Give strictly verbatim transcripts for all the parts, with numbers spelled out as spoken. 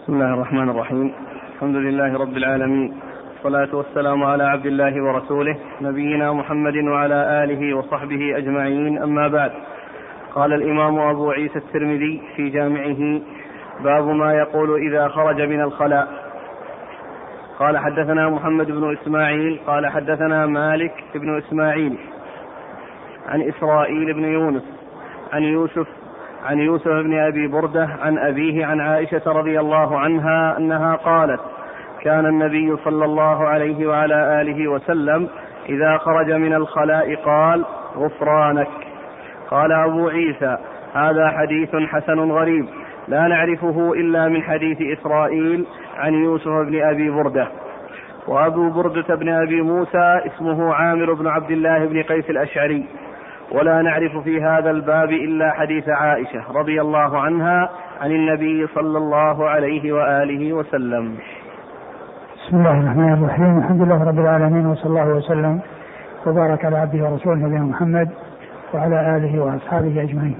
بسم الله الرحمن الرحيم. الحمد لله رب العالمين، والصلاة والسلام على عبد الله ورسوله نبينا محمد وعلى آله وصحبه أجمعين، أما بعد. قال الإمام أبو عيسى الترمذي في جامعه: باب ما يقول إذا خرج من الخلاء. قال حدثنا محمد بن إسماعيل قال حدثنا مالك بن إسماعيل عن إسرائيل بن يونس عن يوسف عن يوسف بن أبي بردة عن أبيه عن عائشة رضي الله عنها أنها قالت: كان النبي صلى الله عليه وعلى آله وسلم إذا خرج من الخلاء قال: غفرانك. قال أبو عيسى: هذا حديث حسن غريب لا نعرفه إلا من حديث إسرائيل عن يوسف بن أبي بردة. وأبو بردة بن أبي موسى اسمه عامر بن عبد الله بن قيس الأشعري، ولا نعرف في هذا الباب إلا حديث عائشة رضي الله عنها عن النبي صلى الله عليه وآله وسلم. بسم الله الرحمن الرحيم. الحمد لله رب العالمين، وصلى الله وسلم وبارك على عبده ورسوله نبينا محمد وعلى آله وأصحابه أجمعين.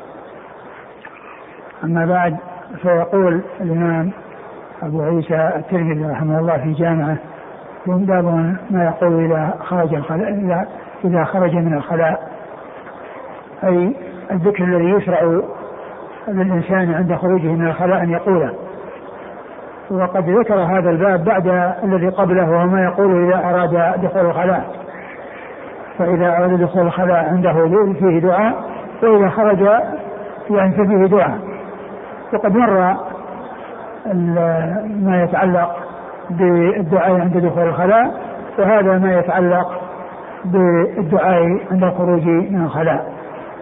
أما بعد، فيقول الإمام أبو عيسى الترمذي رحمه الله في جامعه: باب ما يقول إذا خرج الخلاء إذا خرج من الخلاء، أي الذكر الذي يشرع للإنسان عند خروجه من الخلاء أن يقوله. وقد ذكر هذا الباب بعد الذي قبله، وما يقول إذا أراد دخول الخلاء. فإذا أراد دخول الخلاء عنده فيه دعاء، وإذا خرج يعني فيه دعاء. وقد مر ما يتعلق بالدعاء عند دخول الخلاء، وهذا ما يتعلق بالدعاء عند الخروج من الخلاء.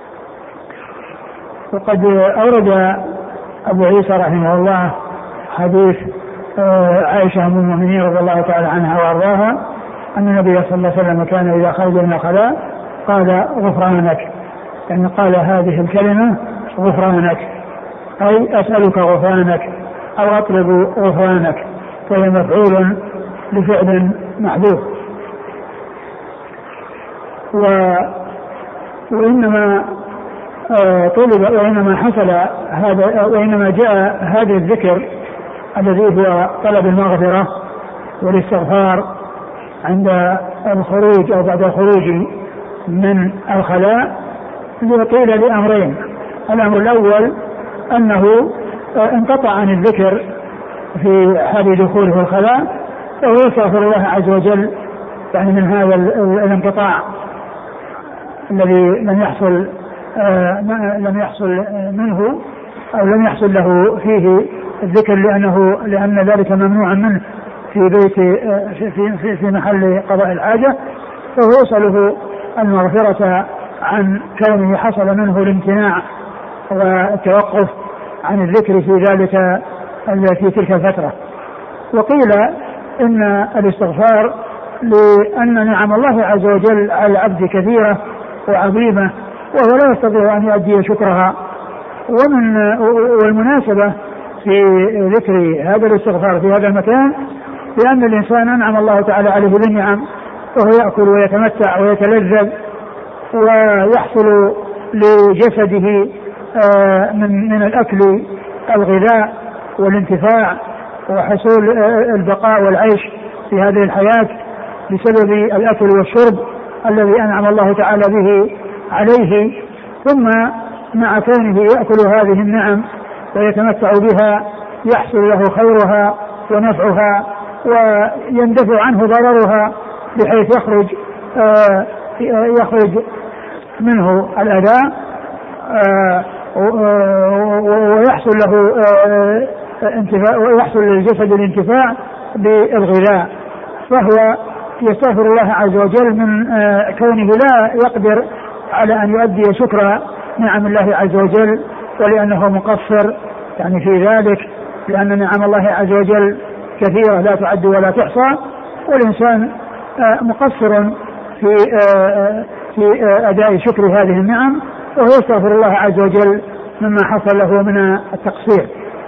وقد أورد أبو عيسى رحمه الله حديث عائشة أم المؤمنين رضي الله تعالى عنها وأرضاها أن النبي صلى الله عليه وسلم كان إذا خرج من الخلاء قال: غفرانك، يعني قال هذه الكلمة: غفرانك، أي أسألك غفرانك أو أطلب غفرانك، فهي مفعول لفعل محذوف. و... وإنما طلب وإنما حصل هذا وإنما جاء هذا الذكر الذي هو طلب المغفرة والاستغفار عند الخروج أو بعد الخروج من الخلاء ليقيل لأمرين. الأمر الأول أنه انقطع عن الذكر في حال دخوله الخلاء، وهو يستغفر الله عز وجل يعني من هذا الانقطاع الذي لم يحصل آه لم يحصل منه أو لم يحصل له فيه الذكر، لأنه لأن ذلك ممنوع منه في بيت آه في, في, في محل قضاء الحاجة، فهو يسأله المغفرة عن كونه حصل منه الامتناع والتوقف عن الذكر في ذلك في تلك الفترة. وقيل إن الاستغفار لأن نعم الله عز وجل على العبد كثيرة وعظيمة، وهو لا يستطيع أن يؤدي شكرها. ومن والمناسبة في ذكر هذا الاستغفار في هذا المكان لأن الإنسان أنعم الله تعالى عليه بالنعم، وهو يأكل ويتمتع ويتلذذ، ويحصل لجسده من من الأكل الغذاء والانتفاع وحصول البقاء والعيش في هذه الحياة بسبب الأكل والشرب الذي أنعم الله تعالى به عليه. ثم مع كونه يأكل هذه النعم ويتمتع بها يحصل له خيرها ونفعها ويندفع عنه ضررها، بحيث يخرج آه يخرج منه الأذى آه ويحصل له آه انتفاع ويحصل للجسد الانتفاع بالغذاء. فهو يستغفر الله عز وجل من آه كونه لا يقدر على أن يؤدي شكر نعم الله عز وجل، ولأنه مقصر يعني في ذلك، لأن نعم الله عز وجل كثيرة لا تعد ولا تحصى، والإنسان آه مقصر في آه في آه أداء شكر هذه النعم، وهو يستغفر الله عز وجل مما حصل له من التقصير.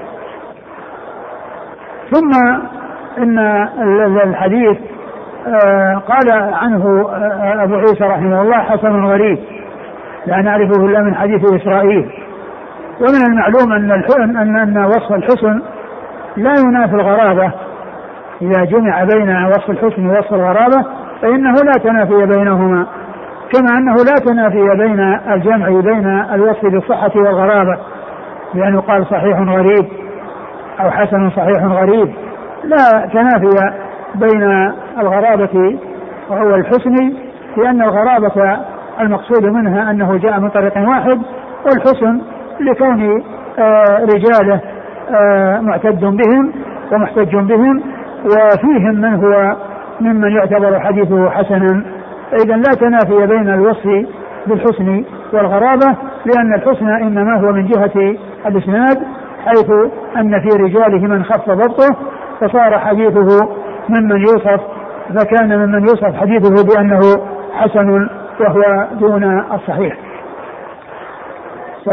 ثم إن الحديث آه قال عنه آه أبو عيسى رحمه الله حسن غريب لا نعرفه إلا من حديث إسرائيل. ومن المعلوم أن أن أن وصف الحسن لا ينافي الغرابة، إذا جمع بين وصف الحسن ووصف الغرابة فإنه لا تنافي بينهما، كما أنه لا تنافي بين الجمع بين الوصف بالصحة والغرابة، لأنه قال صحيح غريب أو حسن صحيح غريب، لا تنافي بين الغرابة وهو الحسن، لأن الغرابة المقصود منها أنه جاء من طريق واحد، والحسن لكون رجاله معتد بهم ومحتج بهم، وفيهم من هو ممن يعتبر حديثه حسنا. إذن لا تنافي بين الوصف بالحسن والغرابة، لأن الحسن إنما هو من جهة الإسناد، حيث أن في رجاله من خف ضبطه فصار حديثه ممن يوصف، فكان ممن يوصف حديثه بأنه حسن وهو دون الصحيح. ف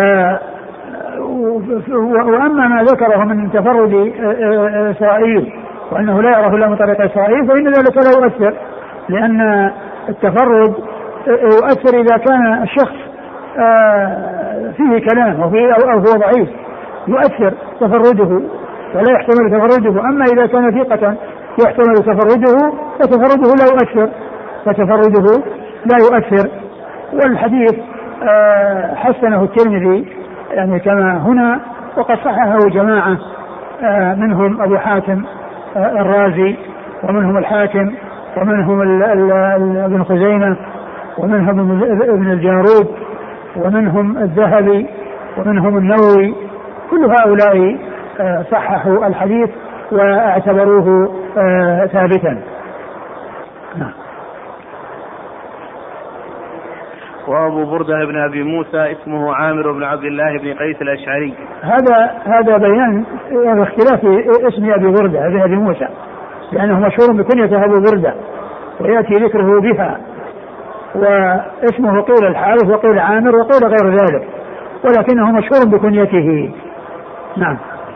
وأما ما ذكره من تفرد إسرائيل وأنه لا يعرف إلا من طريق إسرائيل فإن ذلك لا يؤثر، لأن التفرد يؤثر إذا كان الشخص فيه كلام أو هو ضعيف، يؤثر تفرده ولا يحتمل تفرده. أما إذا كان ثقة يحتمل تفرده فتفرده لا يؤثر فتفرده لا يؤثر. والحديث حسنه الترمذي يعني كما هنا، وقد صححه جماعة منهم أبو حاتم الرازي، ومنهم الحاكم، ومنهم ابن خزيمة، ومنهم ابن الجارود، ومنهم الذهبي، ومنهم النووي. كل هؤلاء صححوا الحديث واعتبروه ثابتا. نعم. وأبو بردة بن أبي موسى اسمه عامر بن عبد الله بن قيس الأشعري. هذا هذا بيان اختلاف اسم أبي بردة بن أبي موسى، لأنه مشهور بكنيته أبو بردة ويأتي ذكره بها، واسمه قيل الحارث وقيل عامر وقيل غير ذلك، ولكنه مشهور بكنيته. نعم.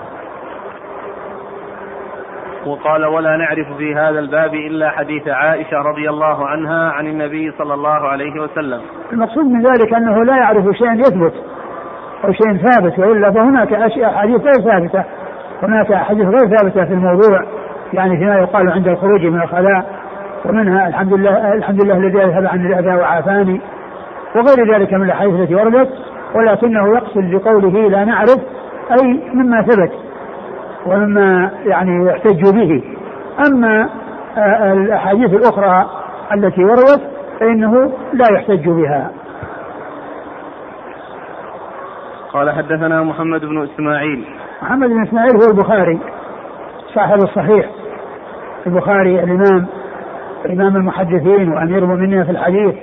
وقال ولا نعرف في هذا الباب إلا حديث عائشة رضي الله عنها عن النبي صلى الله عليه وسلم. المقصود من ذلك أنه لا يعرف شيئا يثبت أو شيء ثابت، وإلا فهناك أحاديث غير ثابتة، هناك أحاديث غير ثابتة في الموضوع، يعني فيما يقال عند الخروج من الخلاء، ومنها الحمد لله الحمد لله الذي أذهب عن الأذى وعافاني، وغير ذلك من الأحاديث التي وردت، ولكنه يقصد بقوله لا نعرف أي مما ثبت ومما يعني يحتج به. أما الأحاديث الأخرى التي وردت فإنه لا يحتج بها. قال حدثنا محمد بن إسماعيل. محمد بن إسماعيل هو البخاري صاحب الصحيح، البخاري الإمام إمام المحدثين وأمير المؤمنين في الحديث،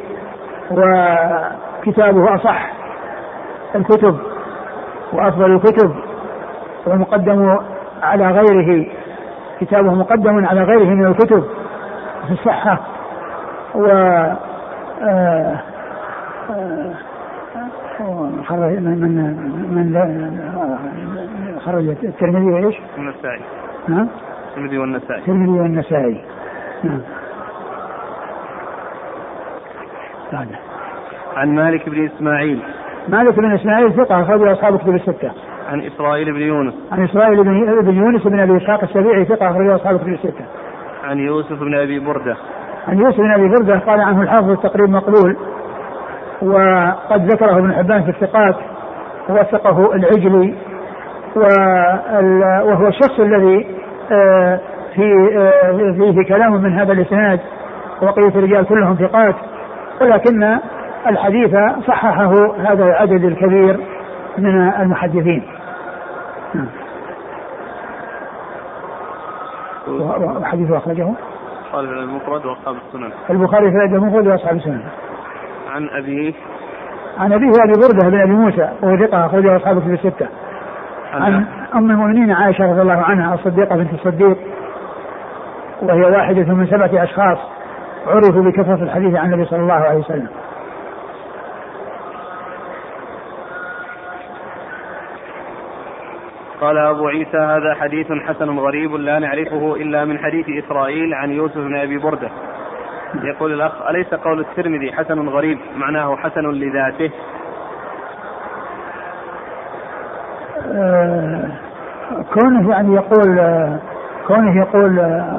وكتابه أصح الكتب وأفضل الكتب، ومقدم على غيره، كتابه مقدم على غيره من الكتب في الصحة. و خرج من من من خرج الترمذي وإيش؟ والنسائي. نعم. الترمذي والنسائي. الترمذي والنسائي. نعم. عن مالك بن إسماعيل. مالك بن إسماعيل ثقة أخرج أصحاب كتب الستة. عن إسرائيل بن يونس. عن إسرائيل بن يونس بن أبي إسحاق السبيعي ثقة أخرج أصحاب كتب الستة. عن يوسف بن أبي بردة. عن يوسف بن أبي بردة قال عنه الحافظ التقريب مقبول، وقد ذكره ابن حبان في الثقات، ووثقه العجلي، وهو الشخص الذي في فيه كلام من هذا الإسناد، وبقية الرجال كلهم ثقات، ولكن الحديث صححه هذا العدد الكبير من المحدثين. وحديثه أخرجه قال في المفرد وأصحاب السنن. البخاري في المفرد وأصحاب السنن. عن أبيه عن أبيه أبي بردة بن أبي موسى وهو ثقة أخرجه أصحابه في الستة. عن أم المؤمنين عائشة رضي الله عنها الصديقة بنت الصديق، وهي واحدة من سبعة أشخاص عرفوا بكثرة الحديث عن النبي صلى الله عليه وسلم. قال أبو عيسى هذا حديث حسن غريب لا نعرفه إلا من حديث إسرائيل عن يوسف بن أبي بردة. يقول الأخ أليس قول الترمذي حسن غريب معناه حسن لذاته؟ آه كونه يعني يقول كونه يقول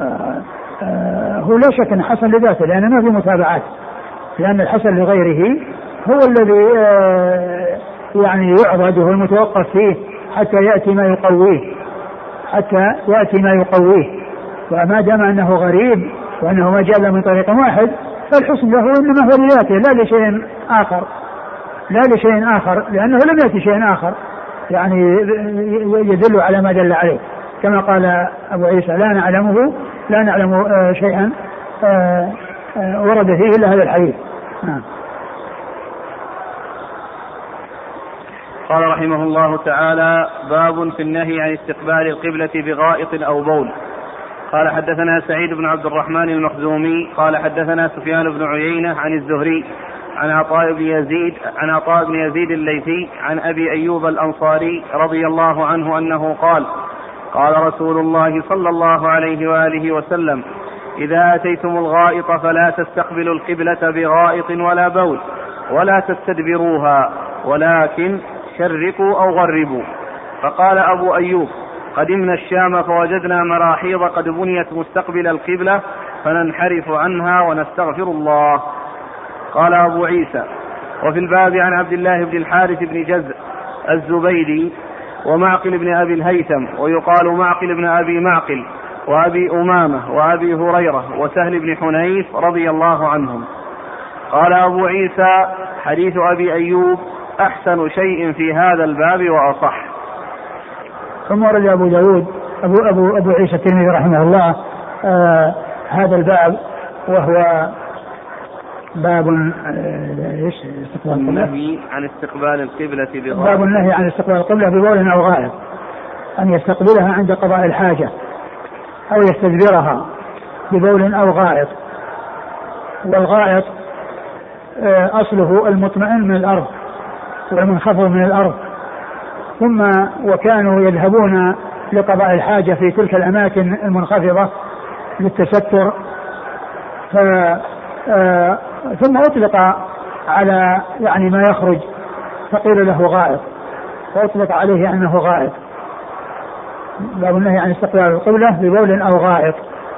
هو لا شك أن حسن لذاته لأنه ما في متابعات، لأن الحسن لغيره هو الذي يعني يعضد وهو المتوقف فيه حتى يأتي ما يقويه حتى يأتي ما يقويه وما دام أنه غريب وأنه ما جاء من طريق واحد فالحسن له إنما هو لذاته لا لشيء آخر لا لشيء آخر لأنه لم يأتي شيء آخر يعني يدل على ما دل عليه، كما قال أبو عيسى لا نعلمه لا نعلم شيئا ورد فيه إلا هذا الحديث. نعم. قال رحمه الله تعالى باب في النهي عن استقبال القبلة بغائط أو بول. قال حدثنا سعيد بن عبد الرحمن المخزومي قال حدثنا سفيان بن عيينة عن الزهري عن عطاء بن يزيد عن عطاء بن يزيد الليثي عن أبي أيوب الأنصاري رضي الله عنه أنه قال قال رسول الله صلى الله عليه وآله وسلم إذا أتيتم الغائط فلا تستقبلوا القبلة بغائط ولا بول ولا تستدبروها ولكن شرقوا أو غربوا. فقال أبو أيوب قدمنا الشام فوجدنا مراحيض قد بنيت مستقبل القبلة فننحرف عنها ونستغفر الله. قال أبو عيسى وفي الباب عن عبد الله بن الحارث بن جزء الزبيدي ومعقل بن أبي الهيثم ويقال معقل بن أبي معقل وأبي أمامة وأبي هريرة وسهل بن حنيف رضي الله عنهم. قال أبو عيسى حديث أبي أيوب أحسن شيء في هذا الباب وأصح. ثم ورد أبو داود أبو, أبو, أبو عيسى الترمذي رحمه الله آه هذا الباب وهو باب ايش استقبال النهي عن استقبال القبلة بغائط. باب النهي عن استقبال القبلة ببول أو غائط أن يستقبلها عند قضاء الحاجة أو يستدبرها ببول أو غائط. والغائط أصله المطمئن من الأرض والمنخفض من الأرض، ثم وكانوا يذهبون لقضاء الحاجة في تلك الأماكن المنخفضة للتستر ف آه ثم أطلق على يعني ما يخرج فقيل له غائط فأطلق عليه أنه غائط. باب النهي عن استقبال القبلة ببول أو غائط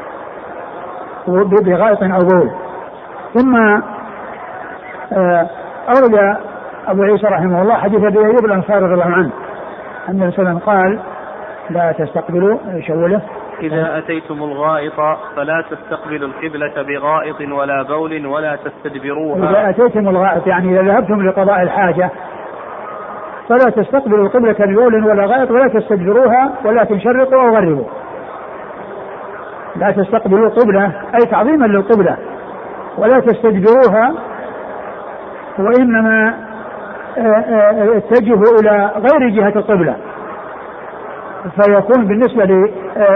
بغائط أو بول. ثم آه أورد أبو عيسى رحمه الله حديث أبي أيوب الأنصاري رضي الله عنه أن النبي صلى الله عليه وسلم قال لا تستقبلوا شوله إذا أتيتم الغائط فلا تستقبلوا القبلة بغائط ولا بول ولا تستدبروها. إذا أتيتم الغائط يعني إذا ذهبتم لقضاء الحاجة فلا تستقبلوا القبلة ببول ولا غائط ولا تستدبروها ولكن شرقوا أو غربوا. لا تستقبلوا القبلة أي تعظيما للقبلة ولا تستدبروها وإنما اتجهوا إلى غير جهة القبلة، فيكون بالنسبة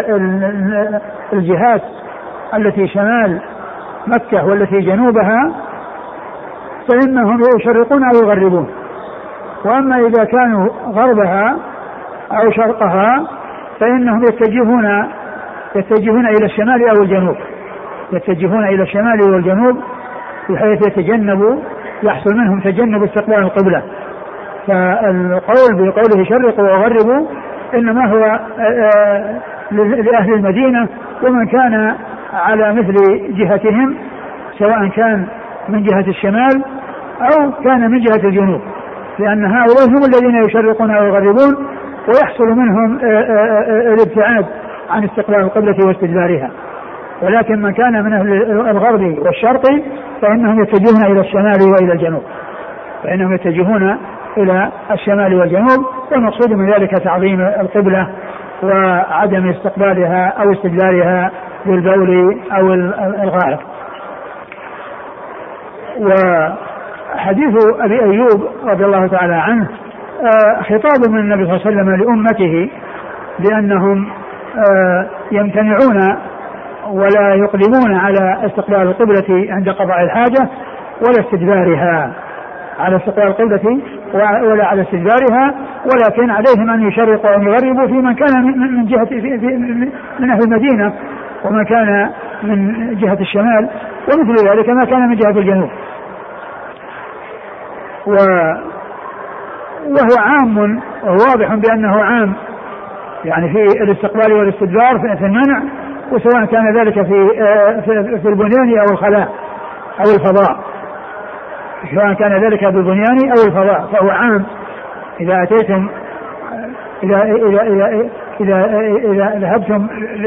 للجهات التي شمال مكة والتي جنوبها فإنهم يشرقون أو يغربون، وأما إذا كانوا غربها أو شرقها فإنهم يتجهون يتجهون إلى الشمال أو الجنوب يتجهون إلى الشمال والجنوب بحيث يتجنبوا يحصل منهم تجنب استقبال القبلة. فالقول بقوله شرقوا وغربوا إنما هو لأهل المدينة ومن كان على مثل جهتهم سواء كان من جهة الشمال أو كان من جهة الجنوب، لأن هؤلاء هم الذين يشرقون ويغربون ويحصل منهم الابتعاد عن استقبال القبلة واستدبارها. ولكن من كان من أهل الغرب والشرق فإنهم يتجهون إلى الشمال وإلى الجنوب فإنهم يتجهون إلى الشمال والجنوب، والمقصود من ذلك تعظيم القبلة وعدم استقبالها أو استدبارها بالبول أو الغائط. وحديث أبي أيوب رضي الله تعالى عنه خطاب من النبي صلى الله عليه وسلم لأمته بأنهم يمتنعون ولا يقدمون على استقبال القبلة عند قضاء الحاجة ولا استدبارها على استقبال القبلة ولا على استدبارها، ولكن عليهم أن يشرقوا وأن يغربوا في من كان من جهة في في من أهل المدينة ومن كان من جهة الشمال ومثل ذلك ما كان من جهة الجنوب. وهو عام وواضح بأنه عام يعني في الاستقبال والاستدبار في المنع، وسواء كان ذلك في في البنيان أو الخلاء أو الفضاء، سواء كان ذلك بالبنيان أو الفضاء فهو عام. إذا أتيتم إذا إذا إذا إذا, إذا ذهبتم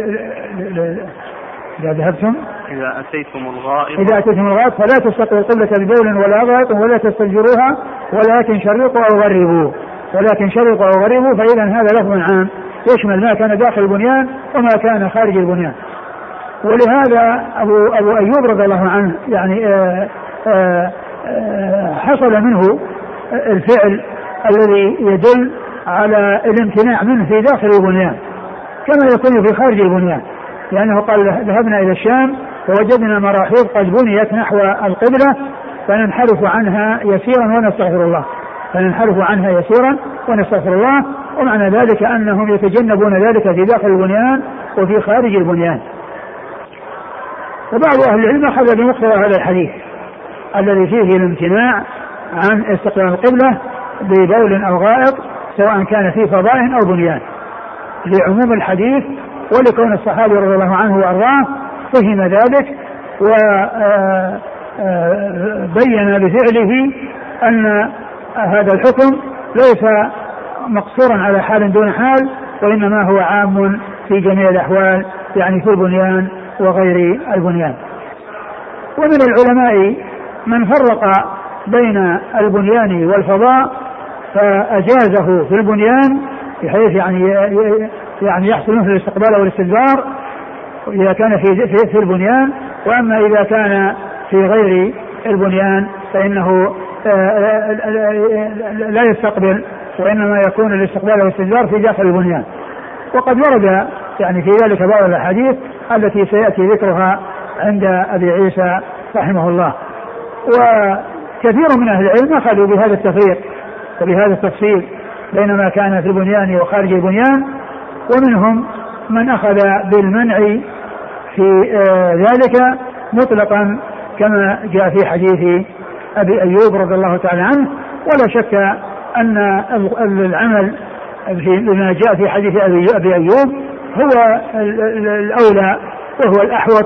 إذا ذهبتم إذا أتيتم الغائط إذا أتيتم الغائط فلا تستقبلوا القبلة ببول ولا غائط ولا تستجروها ولكن شرقوا أو غربوا ولكن شرقوا أو غربوا فإذا هذا لفظ عام يشمل ما كان داخل البنيان وما كان خارج البنيان. ولهذا أبو, أبو أيوب رضي الله عنه يعني آآ آآ آآ حصل منه الفعل الذي يدل على الامتناع منه في داخل البنيان كما يكون في خارج البنيان، لأنه قال ذهبنا إلى الشام ووجدنا مراحيض قد بنيت نحو القبلة فننحرف عنها يسيرا ونستغفر الله فننحرف عنها يسيرا ونستغفر الله ومعنى ذلك أنهم يتجنبون ذلك في داخل البنيان وفي خارج البنيان. وبعض أهل العلم أخذ بمقتضى هذا الحديث الذي فيه الامتناع عن استقبال القبلة ببول أو غائط سواء كان في فضاء أو بنيان لعموم الحديث ولكون الصحابي رضي الله عنه وأرضاه فهم ذلك وبين بفعله أن هذا الحكم ليس مقصورا على حال دون حال وإنما هو عام في جميع الأحوال يعني في البنيان وغير البنيان. ومن العلماء من فرق بين البنيان والفضاء فأجازه في البنيان بحيث يعني يعني يحصل منه الاستقبال والاستدبار إذا كان في في البنيان، وأما إذا كان في غير البنيان فإنه لا يستقبل وإنما يكون الاستقبال والاستدبار في داخل البنيان. وقد ورد يعني في ذلك بعض الأحاديث التي سيأتي ذكرها عند أبي عيسى رحمه الله. وكثير من أهل العلم أخذوا بهذا التفريق وبهذا التفصيل بين ما كان في البنيان وخارج البنيان، ومنهم من أخذ بالمنع في ذلك مطلقا كما جاء في حديث أبي أيوب رضي الله تعالى عنه. ولا شك أن العمل بما جاء في حديث أبي أيوب هو الأولى وهو الأحوط،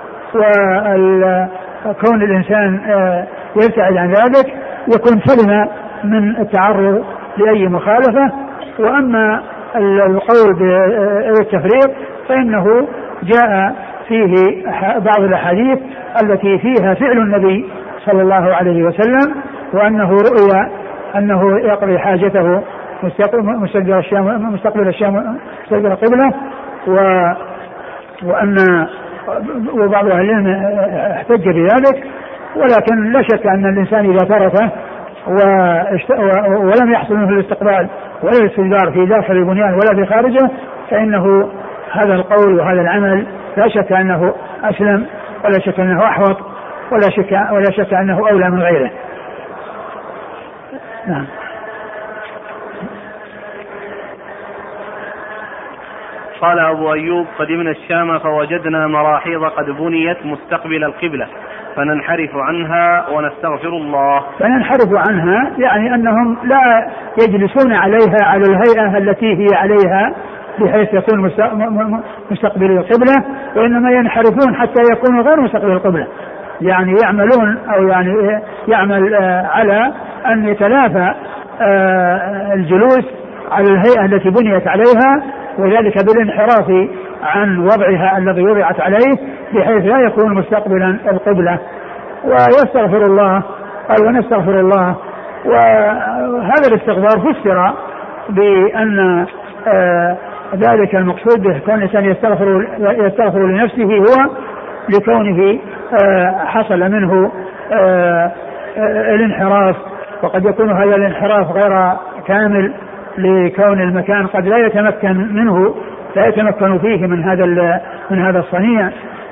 وكون الإنسان يبتعد عن ذلك يكون سلم من التعرض لأي مخالفة. وأما القول بالتفريق فإنه جاء فيه بعض الأحاديث التي فيها فعل النبي صلى الله عليه وسلم وأنه رؤيا أنه يقضي حاجته مستقبل الشام مستقبل الشام مستقبل القبلة، وأن وبعض أهل العلم احتج بذلك. ولكن لا شك أن الإنسان إذا تركه ولم يحصل منه الاستقبال ولا الاستدبار في داخل البنيان ولا في خارجه فإنه هذا القول وهذا العمل لا شك أنه أسلم ولا شك أنه أحوط ولا شك ولا شك أنه أولى من غيره. نعم. قال أبو أيوب قدمنا الشام فوجدنا مراحيض قد بنيت مستقبل القبلة فننحرف عنها ونستغفر الله. فننحرف عنها يعني أنهم لا يجلسون عليها على الهيئة التي هي عليها بحيث يكون مستقبل القبلة، وإنما ينحرفون حتى يكونوا غير مستقبل القبلة، يعني يعملون أو يعني يعمل على أن يتلافى الجلوس على الهيئة التي بنيت عليها، وذلك بالانحراف عن وضعها الذي وضعت عليه بحيث لا يكون مستقبلا القبلة. ويستغفر الله قال ونستغفر الله. وهذا الاستغفار فسر بأن ذلك المقصود به كون الإنسان يستغفر, يستغفر لنفسه هو لكونه حصل منه الانحراف، وقد يكون هذا الانحراف غير كامل لكون المكان قد لا يتمكن منه لا يتمكن فيه من هذا من هذا الصنيع.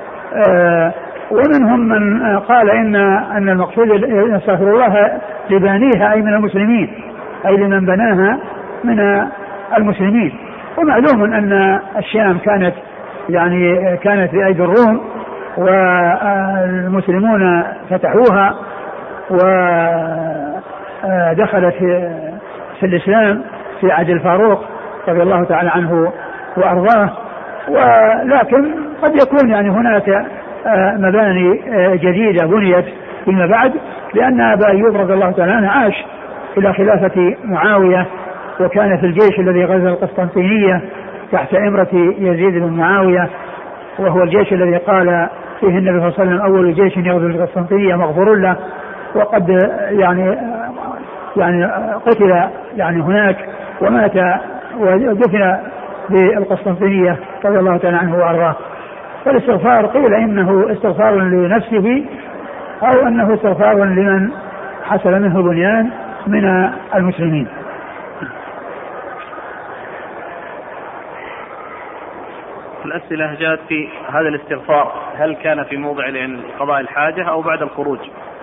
ومنهم من قال إن أن المقصود يستغفر الله لبانيها أي من المسلمين أي لمن بناها من المسلمين. ومعلوم أن الشام كانت يعني كانت في أيدي الروم والمسلمون فتحوها ودخلت في الإسلام في عهد الفاروق رضي الله تعالى عنه وأرضاه. ولكن قد يكون يعني هناك مباني جديدة بنيت فيما بعد، لأن أبا أيوب رضي الله تعالى عنه عاش إلى خلافة معاوية، وكان في الجيش الذي غزا القسطنطينية تحت إمرة يزيد بن معاوية، وهو الجيش الذي قال فيه النبي صلى الله عليه وسلم أول جيش يغزو القسطنطينية مغفور له، وقد يعني يعني قتل يعني هناك ومات ودفن بالقسطنطينية رضي الله تعالى عنه وأرضاه. فالاستغفار قيل إنه استغفار لنفسه أو أنه استغفار لمن حصل منه بنيان من المسلمين. الأسئلة جاءت في هذا الاستغفار، هل كان في موضع قضاء الحاجة أو بعد الخروج؟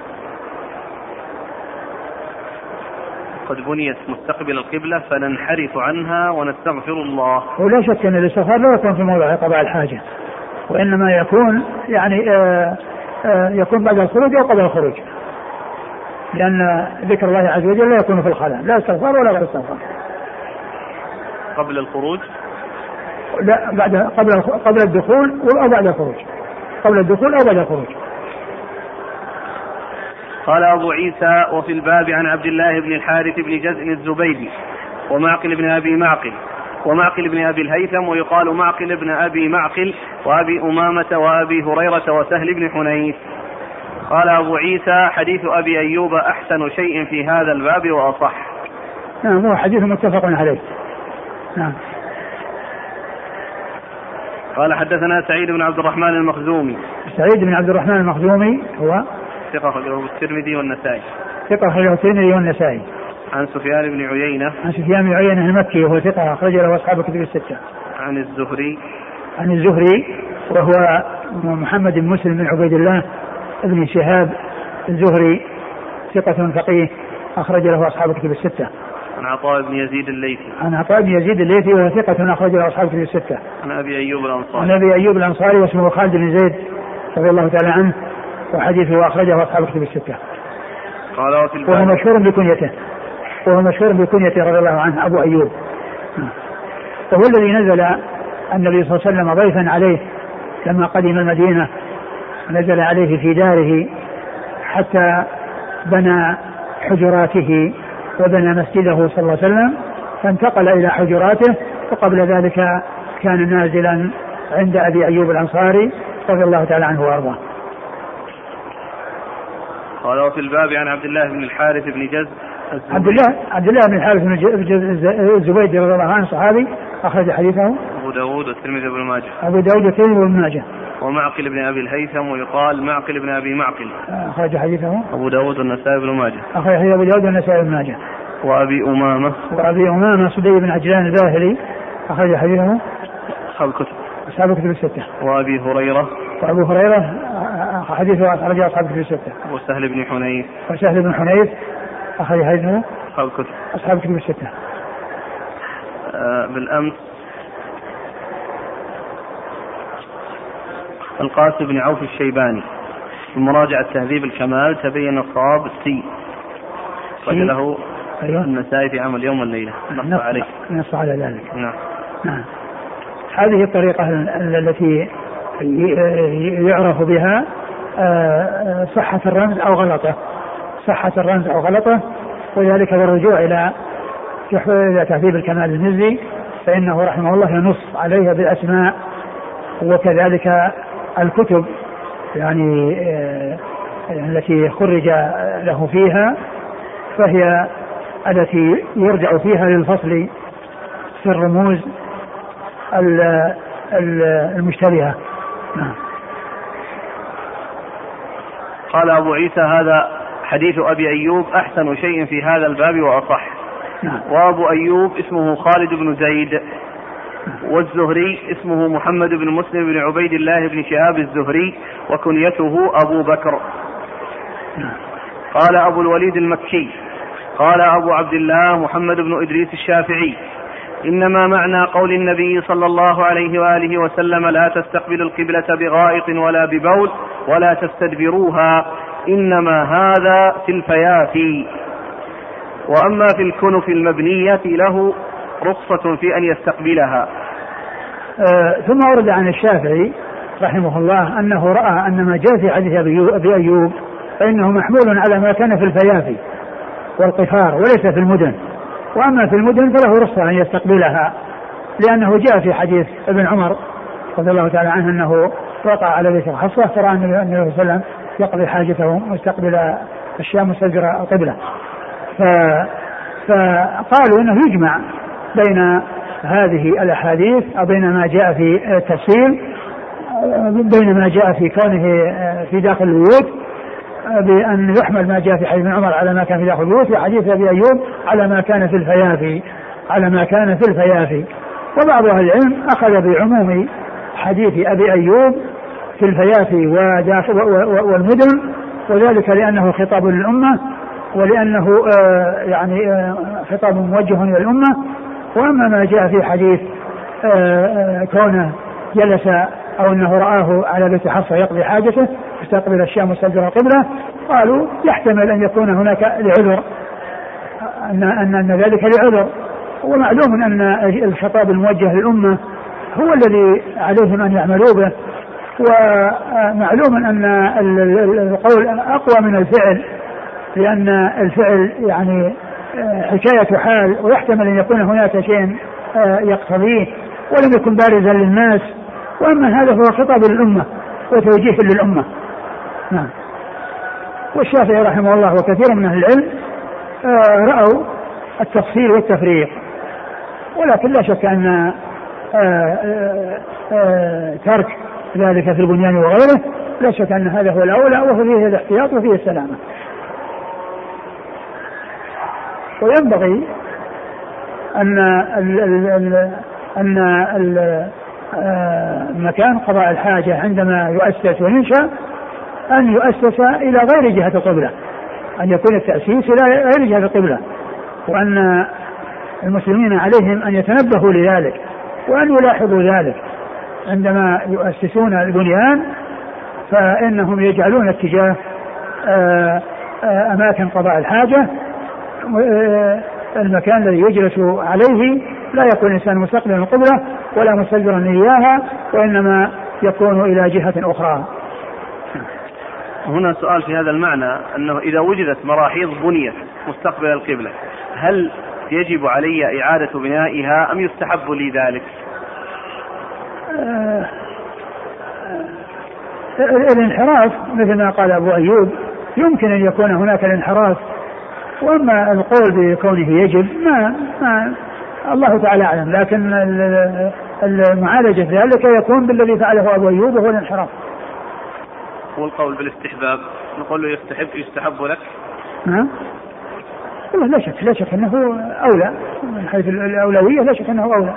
قد بنيت مستقبل القبلة فننحرف عنها ونستغفر الله. ولا شك أن الاستغفار لا يكون في موضع قضاء الحاجة، وإنما يكون يعني آآ آآ يكون بعد الخروج أو قبل الخروج، لأن ذكر الله عز وجل لا يكون في الخلاء، لا استغفار ولا غير استغفار. قبل الخروج؟ لا، بعد قبل قبل الدخول أو بعد الخروج، قبل الدخول أو بعد الخروج. قال أبو عيسى: وفي الباب عن عبد الله بن الحارث بن جزء الزبيدي ومعقل بن أبي معقل ومعقل بن أبي الهيثم، ويقال معقل بن أبي معقل، وأبي أمامة وأبي هريرة وسهل بن حنيف. قال أبو عيسى: حديث أبي أيوب أحسن شيء في هذا الباب وأصح. نعم، هو حديث متفق عليه. نعم. قال: حدثنا سعيد بن عبد الرحمن المخزومي. سعيد بن عبد الرحمن المخزومي هو ثقة أخرجه الترمذي والنسائي. ثقة أخرجه الترمذي والنسائي. عن سفيان بن عيينة. عن سفيان بن عيينة المكي وهو ثقة أخرج له أصحاب الكتب الستة. عن الزهري. عن الزهري وهو محمد بن مسلم بن عبيد الله ابن شهاب الزهري، ثقة فقيه أخرج له أصحاب الكتب الستة. عن عطاء بن يزيد الليثي. عن عطاء بن يزيد الليثي وهو ثقة أخرج له أصحاب الكتب الستة. عن أبي أيوب الأنصاري. عن أبي أيوب الأنصاري واسمه خالد بن زيد رضي الله تعالى عنه، وحديثه أخرجه أصحاب الكتب الستة. قال: وفي الباب. وهو مشهور بكنيته وهو مشهور بكنيته رضي الله عنه أبو أيوب، وهو الذي نزل النبي صلى الله عليه وسلم ضيفا عليه لما قدم المدينة، نزل عليه في داره حتى بنى حجراته وبنى مسجده صلى الله عليه وسلم، فانتقل إلى حجراته، وقبل ذلك كان نازلا عند أبي أيوب الأنصاري رضي الله تعالى عنه وأرضاه. قال: وفي الباب عن عبد الله بن الحارث بن جزء عبد الله عبد الله بن الحارث بن الزبيدي رضي الله عنه صحابي، أخرج حديثه أبو داود والترمذي وابن ماجه. أبو داود والترمذي وابن ماجه. ومعقل بن أبي الهيثم، ويقال معقل بن أبي معقل، أخرج حديثه أبو داود والنسائي وابن ماجه. أخرج حديث أبو داود والنسائي وابن ماجه. وأبي أمامة. وأبي أمامة صدي بن عجلان الباهلي، أخرج حديثه أصحاب الكتب أصحاب الكتب الستة. وأبي هريرة. وأبو هريرة حديثه أخرج أصحاب الكتب الستة. وسهل بن حنيف. وسهل بن حنيف أخرج حديثه أصحاب الكتب أصحاب الكتب الستة. آه بالأمس القاسم بن عوف الشيباني في مراجعة تهذيب الكمال تبين الصواب سي، له أيوة. النسائي في عمل يوم والليلة نص عليه نص على ذلك. نعم. نعم. هذه الطريقة التي يعرف بها صحة الرمز أو غلطه صحة الرمز أو غلطه وذلك بالرجوع إلى تهذيب الكمال المزي، فإنه رحمه الله ينص عليها بالأسماء، وكذلك الكتب يعني التي خرج له فيها فهي التي يرجع فيها للفصل في الرموز المشتبهة. نعم. قال أبو عيسى: هذا حديث أبي أيوب أحسن شيء في هذا الباب وأصح. نعم. وأبو أيوب اسمه خالد بن زيد، والزهري اسمه محمد بن مسلم بن عبيد الله بن شهاب الزهري، وكنيته أبو بكر. نعم. قال أبو الوليد المكي: قال أبو عبد الله محمد بن إدريس الشافعي: إنما معنى قول النبي صلى الله عليه وآله وسلم لا تستقبل القبلة بغائط ولا ببول ولا تستدبروها، إنما هذا في الفيافي. وأما في الكنف المبنية له رخصة في أن يستقبلها، آه ثم ورد عن الشافعي رحمه الله أنه رأى أن ما جاء في حديث أبي أيوب فإنه محمول على ما كان في الفيافي والقفار وليس في المدن، وأما في المدن فله رخصة أن يستقبلها، لأنه جاء في حديث ابن عمر رضي الله تعالى عنه أنه وقع على بيت الحصة فرأى النبي صلى الله عليه وسلم يقضي حاجته مستقبل الشام مستدبر القبلة، فقالوا أنه يجمع بين هذه الأحاديث أو بين ما جاء في التفصيل بين ما جاء في كونه في داخل البيوت بأن يحمل ما جاء في حديث ابن عمر على ما كان في داخل البيوت، وحديث أبي أيوب على ما كان في الفيافي على ما كان في الفيافي. وبعض أهل العلم أخذ بعموم حديث أبي أيوب في الفيافي والمدن، وذلك لأنه خطاب للأمة ولأنه آه يعني آه خطاب موجه للأمة. وأما ما جاء في حديث آه آه كونه جلس أو أنه رآه على بيت حصة يقضي حاجته يستقبل الشام مستدبر القبلة، قالوا يحتمل أن يكون هناك لعذر أن, أن, أن ذلك لعذر. ومعلوم أن الخطاب الموجه للأمة هو الذي عليهم أن يعملوا به، ومعلوم أن القول أقوى من الفعل، لأن الفعل يعني حكاية حال ويحتمل أن يكون هناك شيء يقتضيه ولم يكن بارزا للناس، وأما هذا هو خطاب للأمة وتوجيه للأمة. نعم. والشافعي رحمه الله وكثير من أهل العلم رأوا التفصيل والتفريق، ولكن لا شك أن ترك ذلك في البنيان وغيره لا شك أن هذا هو الأولى وفيه الاحتياط وفيه السلامة. وينبغي أن ال ال ال أن ال مكان قضاء الحاجة عندما يؤسس وينشأ أن يؤسس إلى غير جهة القبلة، أن يكون التأسيس إلى غير جهة القبلة، وأن المسلمين عليهم أن يتنبهوا لذلك وأن يلاحظوا ذلك عندما يؤسسون البنيان، فإنهم يجعلون اتجاه أماكن قضاء الحاجة المكان الذي يجلس عليه لا يكون الإنسان مستقبلا القبلة ولا مستدبرا إياها، وإنما يكون إلى جهة أخرى. هنا سؤال في هذا المعنى، أنه إذا وجدت مراحيض بنيت مستقبل القبلة هل يجب علي إعادة بنائها أم يستحب لي ذلك؟ آه الانحراف مثل ما قال أبو أيوب يمكن أن يكون هناك الانحراف، وأما القول بكونه يجب ما, ما الله تعالى أعلم، لكن المعالجة ذلك يكون بالذي فعله أبو أيوب وهو الانحراف. والقول بالاستحباب نقول له يستحب يستحب لك؟ نعم. والله لا شك لا شك أنه أولى من حيث الأولوية، لا شك أنه أولى.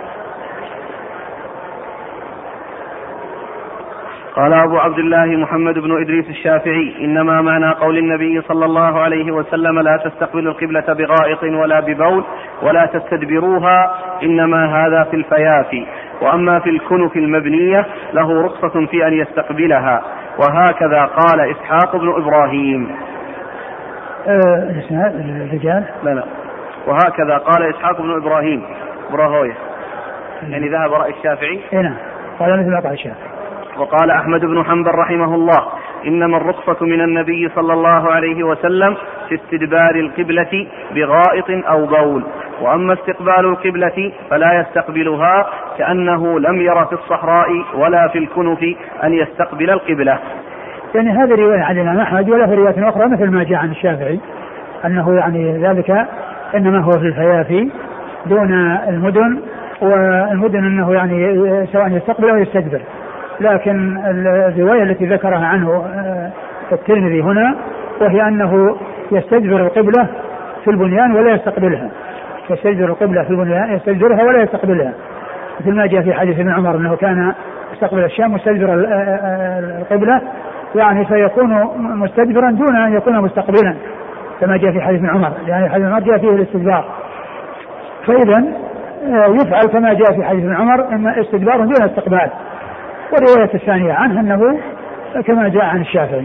قال أبو عبد الله محمد بن إدريس الشافعي: إنما معنى قول النبي صلى الله عليه وسلم لا تستقبلوا القبلة بغائط ولا ببول ولا تستدبروها إنما هذا في الفيافي، وأما في الكنف المبنية له رخصة في أن يستقبلها، وهكذا قال إسحاق بن إبراهيم. أه الرجال لا لا وهكذا قال إسحاق بن إبراهيم براهوية، يعني ذهب رأي الشافعي. هنا قال مثل ما قال الشافعي. وقال أحمد بن حنبل رحمه الله: إنما الرخصة من النبي صلى الله عليه وسلم في استدبار القبلة بغائط أو بول، وأما استقبال القبلة فلا يستقبلها، كأنه لم ير في الصحراء ولا في الكنف أن يستقبل القبلة. يعني هذه رواية عن الإمام أحمد، ولا في رواية أخرى مثل ما جاء عن الشافعي أنه يعني ذلك إنما هو في الفيافي دون المدن، والمدن أنه يعني سواء يستقبل أو يستدبر. لكن الرواية التي ذكرها عنه الترمذي هنا وهي أنه يستدبر القبلة في البنيان ولا يستقبلها، يستدبر القبلة في البنيان يستدبرها ولا يستقبلها، مثل ما جاء في حديث ابن عمر أنه كان يستقبل الشام مستدبر القبلة، يعني فيكون مستدبرا دون أن يكون مستقبلا كما جاء في حديث ابن عمر، يعني حديث ابن عمر جاء فيه الاستدبار، فإذا يفعل كما جاء في حديث ابن عمر إما استدبار دون استقبال. والرواية الثانية عنه أنه كما جاء عن الشافعي.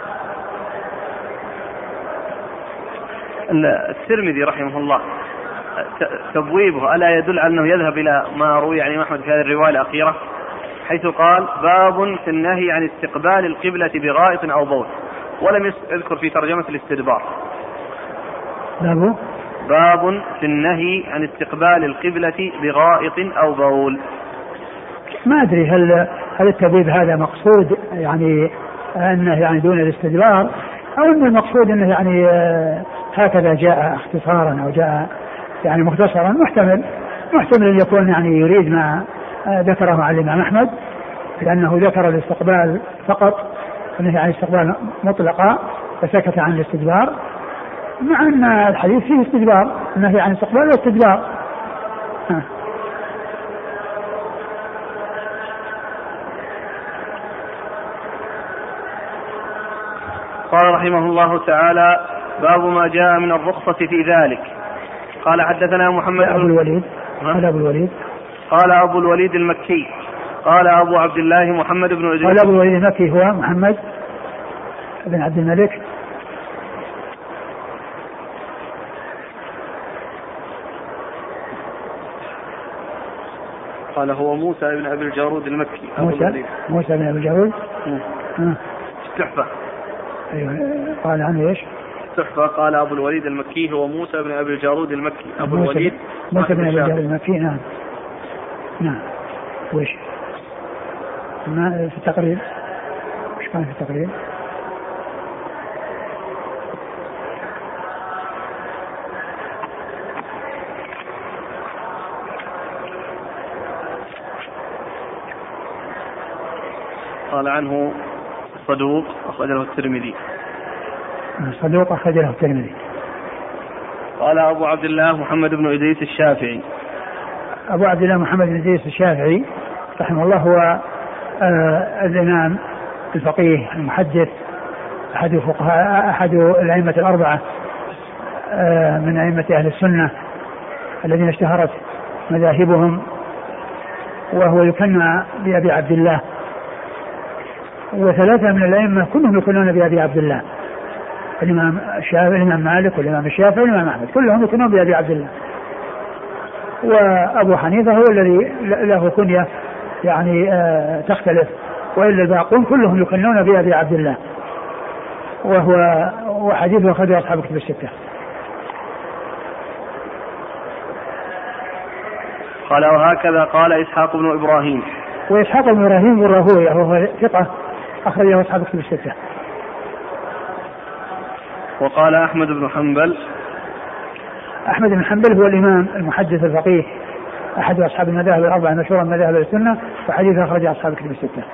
الترمذي رحمه الله تبويبه ألا يدل على أنه يذهب إلى ما روي عن أحمد في هذه الرواية الأخيرة، حيث قال باب في النهي عن استقبال القبلة بغائط أو بول، ولم يذكر في ترجمة الاستدبار. باب باب في النهي عن استقبال القبلة بغائط أو بول. ما أدري هل هل التبويب هذا مقصود يعني أنه يعني دون الاستدبار، أو أن المقصود أنه يعني هكذا جاء اختصارا أو جاء يعني مختصرا. محتمل محتمل أن يكون يعني يريد ما ذكره عن الإمام أحمد، لأنه ذكر الاستقبال فقط، أنه يعني استقبال مطلقا فسكت عن الاستدبار، مع أن الحديث فيه استدبار، أنه عن استقبال واستدبار. قال رحمه الله تعالى باب ما جاء من الرخصة في ذلك. قال حدثنا محمد أبو الوليد قال أبو الوليد قال أبو الوليد المكي قال أبو عبد الله محمد بن إدريس. قال أبو الوليد المكي هو محمد بن عبد الملك قال هو موسى بن أبي الجارود المكي. موسى موسى بن أبي الجارود تحفة. أيوة. قال عنه إيش؟ تحفة. قال أبو الوليد المكي هو موسى بن أبي الجارود المكي. أبو موسى الوليد موسى بن أبي الجارود المكي. نعم نعم. وإيش؟ ما في التقريب؟ إيش كان في التقريب؟ قال عنه صدوق أخرج له الترمذي. صدوق أخرج له الترمذي. قال أبو عبد الله محمد بن إدريس الشافعي. أبو عبد الله محمد بن إدريس الشافعي رحمه الله هو آه الإمام الفقيه المحدث، أحد فقهاء أحد الأئمة الأربعة آه من أئمة أهل السنة الذين اشتهرت مذاهبهم، وهو يكنى بأبي عبد الله، وثلاثة من الأئمة كلهم يكونون بأبي عبد الله، الإمام الشافعي الإمام مالك والإمام الشافعي والإمام أحمد كلهم يكونون بأبي عبد الله. وأبو حنيفة هو الذي له كنية يعني آه تختلف، وإلا الباقون كلهم يكونون بأبي عبد الله، وهو وحديثه أخرجه أصحاب كتب الستة. قال وهكذا قال إسحاق بن إبراهيم. وإسحاق بن إبراهيم الراهوي وهو ثقة أخرجه أصحاب كتب الستة. وقال أحمد بن حنبل. أحمد بن حنبل هو الإمام المحدث الفقيه أحد أصحاب المذاهب الأربعة المشهورة من مذاهب السنة، وحديثه أخرجه أصحاب كتب الستة.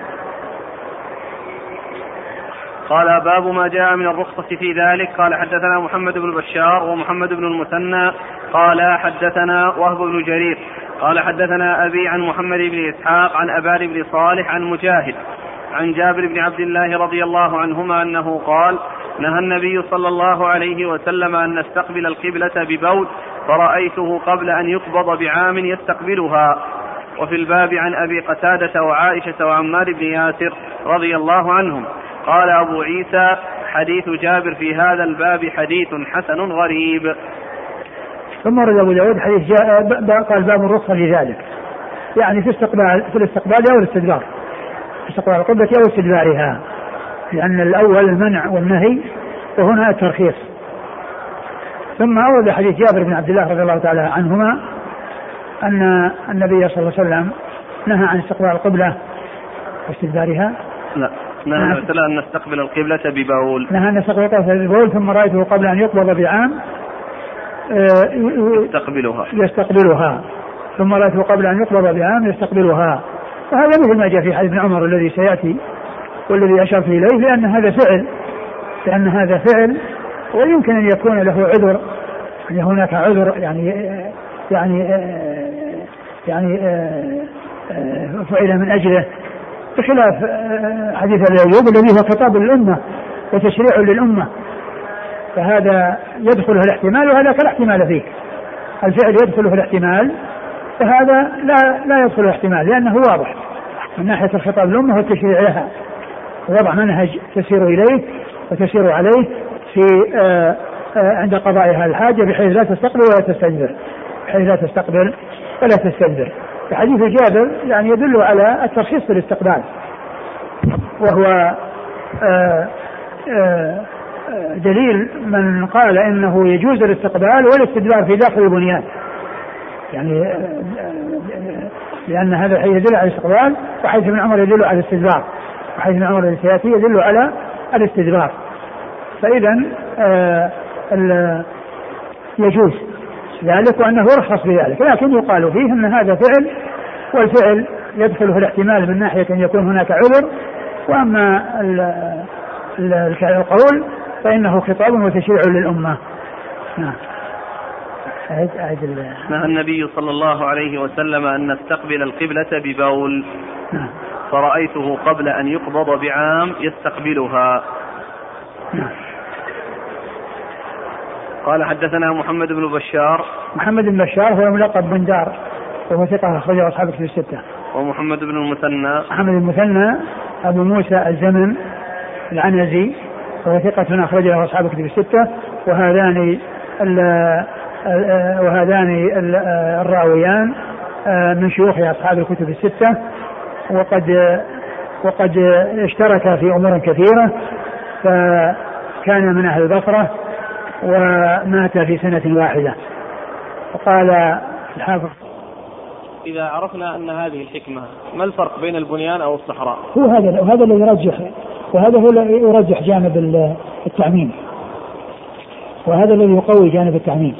قال باب ما جاء من الرخصة في ذلك. قال حدثنا محمد بن بشار ومحمد بن المثنى قال حدثنا وهب بن جرير قال حدثنا أبي عن محمد بن إسحاق عن أبان بن صالح عن مجاهد عن جابر بن عبد الله رضي الله عنهما أنه قال نهى النبي صلى الله عليه وسلم أن نستقبل القبلة ببول، فرأيته قبل أن يقبض بعام يستقبلها. وفي الباب عن أبي قتادة وعائشة وعمار بن ياسر رضي الله عنهم. قال أبو عيسى حديث جابر في هذا الباب حديث حسن غريب. ثم رد أبو داود حديث جاء قال باب الرخصة لذلك، يعني في استقبال في الاستقبال أو الاستدبار، في استقبال القبلة أو استدبارها، لأن الأول المنع والنهي وهنا الترخيص. ثم أورد حديث جابر بن عبد الله رضي الله تعالى عنهما أن النبي صلى الله عليه وسلم نهى عن استقبال القبلة واستدبارها. لا نهى مثلا أن نستقبل القبلة ببول. نهى أن نستقبل القبلة ببول، ثم رأيته قبل أن يقبض بعام يستقبلها يستقبلها ثم رأيته قبل أن يقبض بعام يستقبلها. وهذا مثل ما جاء في حديث ابن عمر الذي سيأتي والذي أشرت إليه، لأن هذا فعل لأن هذا فعل ويمكن أن يكون له عذر، يعني هناك عذر يعني يعني يعني فعل من أجله، بخلاف حديث الأيوب الذي هو خطاب للأمة وتشريع للأمة، فهذا يدخله الاحتمال وهذا كلا احتمال فيه. الفعل يدخله الاحتمال فهذا لا لا يدخل الاحتمال، لأنه واضح من ناحية الخطاب للأمة والتشريع لها، وضع منهج تسير إليه وتسير عليه في آآ آآ عند قضائها الحاجة، بحيث لا تستقبل ولا تستدبر. بحيث لا تستقبل ولا تستدبر. في حديث جابر يعني يدل على الترخيص في الاستقبال، وهو آآ آآ دليل من قال إنه يجوز الاستقبال والاستدبار في داخل البنيان، يعني لأن هذا الحديث يدل على الاستقبال، وحديث ابن عمر يدل على الاستدبار، وحديث ابن عمر السياسي يدل على الاستدبار. فإذا يجوز ذلك وأنه يرخص بذلك، لكن يقال فيه أن هذا فعل، والفعل يدخل في الاحتمال من ناحية أن يكون هناك عذر، وأما القول فإنه خطاب وتشريع للأمة. نعم. نهى النبي صلى الله عليه وسلم أن نستقبل القبلة ببول، نعم. فرأيته قبل أن يقبض بعام يستقبلها. نعم. قال حدثنا محمد بن بشار. محمد بن بشار هو ملقب بن دار، وهو ثقة أخرجه أصحاب الكتب الستة. ومحمد بن المثنى. محمد المثنى أبو موسى الزمن العنزي، وهو ثقة أخرجه أصحاب الكتب الستة. وهذان وهذان الراويان من شيوخ أصحاب الكتب الستة، وقد وقد اشترك في أمور كثيرة، فكان من أهل البصرة ومات في سنة واحدة. وقال الحافظ: إذا عرفنا أن هذه الحكمة، ما الفرق بين البنيان أو الصحراء؟ هو هذا وهذا الذي يرجح وهذا هو الذي يرجح جانب التعميم، وهذا الذي يقوي جانب التعميم.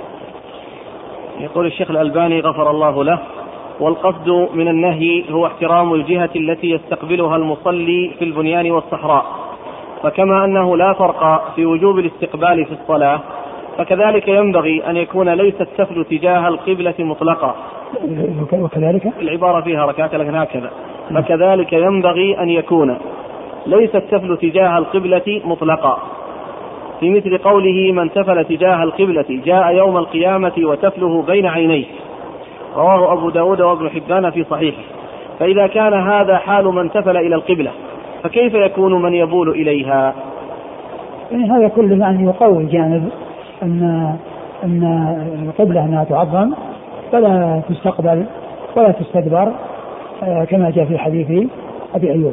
يقول الشيخ الألباني غفر الله له: والقصد من النهي هو احترام الجهة التي يستقبلها المصلي في البنيان والصحراء، فكما أنه لا فرق في وجوب الاستقبال في الصلاة، فكذلك ينبغي أن يكون ليس السفل تجاه القبلة مطلقا. وكذلك العبارة فيها ركعة لكن هكذا: فكذلك ينبغي أن يكون ليس السفل تجاه القبلة مطلقا، في مثل قوله: من تفل تجاه القبلة جاء يوم القيامة وتفله بين عينيه، رواه أبو داود وابن حبان في صحيحه. فإذا كان هذا حال من تفل إلى القبلة، فكيف يكون من يبول إليها؟ يعني هذا كله يعني يقوي جانب أن أن القبلة أنها تعظم فلا تستقبل ولا تستدبر، كما جاء في حديث أبي أيوب.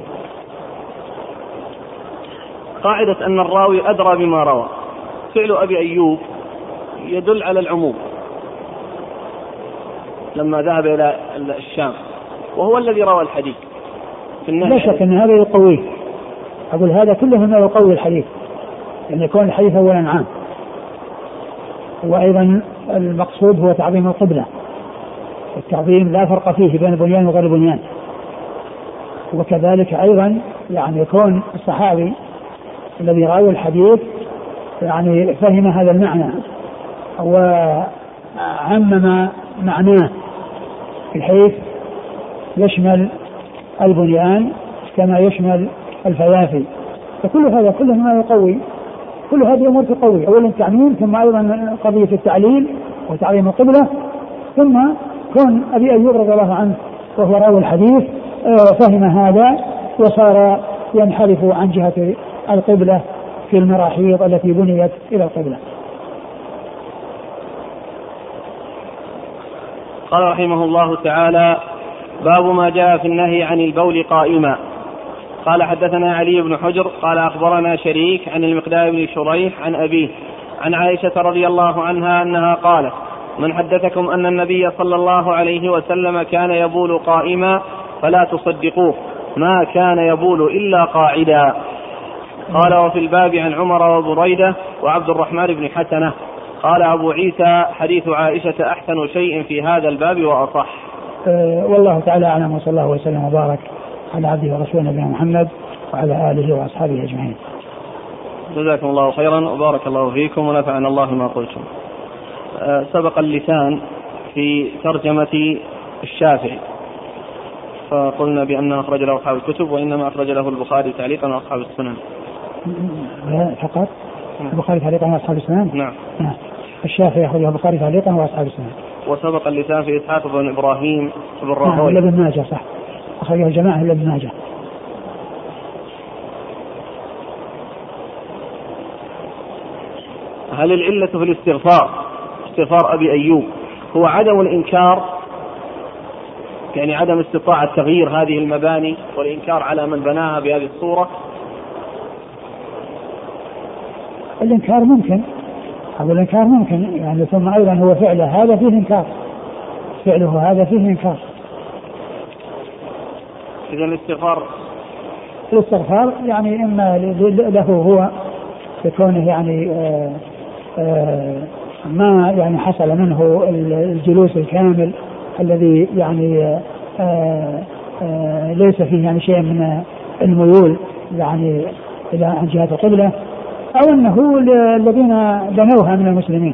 قاعدة أن الراوي أدرى بما روى، فعل أبي أيوب يدل على العموم لما ذهب إلى الشام، وهو الذي روى الحديث. لا شك أن هذا يقويه، أقول هذا كله ما يقوي الحديث، يعني يكون الحديث أولا عام، وأيضا المقصود هو تعظيم القبلة، التعظيم لا فرق فيه بين البنيان وغير البنيان. وكذلك أيضا يعني يكون الصحابي الذي راوي الحديث يعني فهم هذا المعنى وعمم معناه بحيث يشمل البنيان كما يشمل الفيافي. فكل هذا كله ما يقوي، كل هذه أمور تقوي، أولا التعميم، ثم أيضا قضية التعليل وتعظيم القبلة، ثم كون أبي أيوب رضي الله عنه وهو راوي الحديث فهم هذا وصار ينحرف عن جهة القبلة في المراحيض التي بنيت إلى القبلة. قال رحمه الله تعالى: باب ما جاء في النهي عن البول قائما. قال حدثنا علي بن حجر قال أخبرنا شريك عن المقداد بن شريح عن أبيه عن عائشة رضي الله عنها أنها قالت: من حدثكم أن النبي صلى الله عليه وسلم كان يبول قائما فلا تصدقوه، ما كان يبول إلا قاعدا. قال: وفي الباب عن عمر وبريدة وعبد الرحمن بن حسنة. قال أبو عيسى: حديث عائشة أحسن شيء في هذا الباب وأصح. أه والله تعالى أعلم، وصلى الله وسلم وبارك على عبده ورسوله نبينا محمد وعلى آله وأصحابه أجمعين. جزاكم الله خيرا وبارك الله فيكم ونفعنا الله ما قلتم. أه سبق اللسان في ترجمة الشافعي، فقلنا بأنه أخرج له أصحاب الكتب، وإنما أخرج له البخاري تعليقا وأصحاب السنن فقط. البخاري تعليقا وأصحاب السنن. نعم. نعم. الشافعي أخرجه البخاري تعليقا وأصحاب السنن. وسبق اللسان في إسحاق بن إبراهيم بن راهويه. نعم. ابن ماجه صح، أخرجه الجماعة إلا ابن ماجه. هل العلة في الاستغفار استغفار أبي أيوب هو عدم الإنكار، يعني عدم استطاعة تغيير هذه المباني والإنكار على من بناها بهذه الصورة. الإنكار ممكن، هذا الإنكار ممكن يعني، ثم أيضا هو فعله هذا فيه إنكار، فعله هذا فيه إنكار. إذا الاستغفار الاستغفار يعني إما له هو بكونه يعني آآ آآ ما يعني حصل منه الجلوس الكامل الذي يعني آآ آآ ليس فيه يعني شيء من الميول يعني إلى عن جهة القبلة، أو أنه الذين بنوها من المسلمين.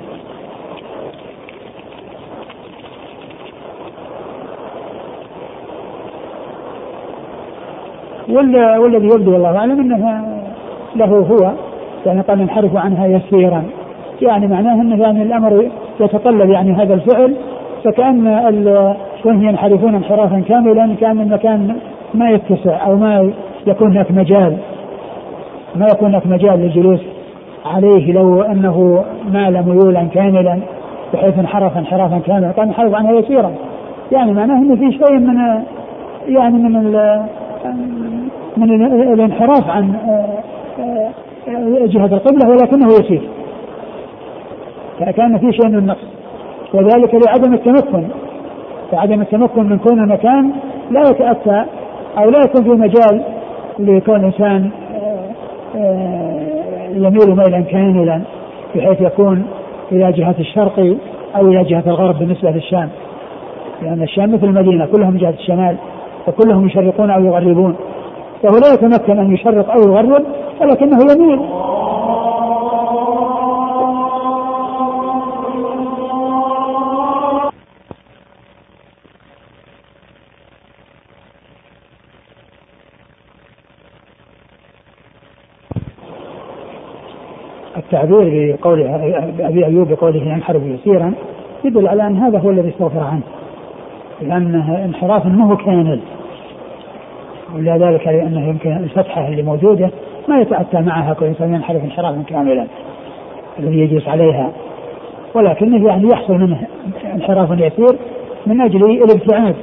والذي يبدو والله أعلم أنه له هو يعني قد ينحرف عنها يسيرا، يعني معناه أنه يعني الأمر يتطلب يعني هذا الفعل، فكأن وهم ينحرفون انحرافا كاملا كأن المكان ما يتسع أو ما يكون هناك مجال ما يكون هناك مجال للجلوس عليه لو أنه مال ميولا كاملا بحيث انحرف انحرافا كاملا قد ينحرف عنها يسيرا، يعني معناه أنه في شيء من يعني من من الانحراف عن جهة القبلة ولكنه يسير، فكان في شيء من النقص، وذلك لعدم التمكن لعدم التمكن من كون المكان لا يتأتى أو لا يكون في مجال لكون الإنسان يميل ميلا كاملا بحيث يكون إلى جهة الشرق أو إلى جهة الغرب بالنسبة للشام، لأن الشام مثل المدينة كلهم جهة الشمال وكلهم يشرقون أو يغربون، فهو لا يتمكن أن يشرق أو يغرب ولكنه يميل. التعبير بقول أبي أيوب بقوله ينحرف يسيرا يدل على أن هذا هو الذي استغفر عنه، لأنه انحراف ما هو كامل، ولذلك لأنه يمكن الفتحة اللي موجودة ما يتأتى معها كل إنسان ينحرف انحرافا كاملا الذي يجلس عليها، ولكنه يعني يحصل منه انحراف يسير من أجل الابتعاد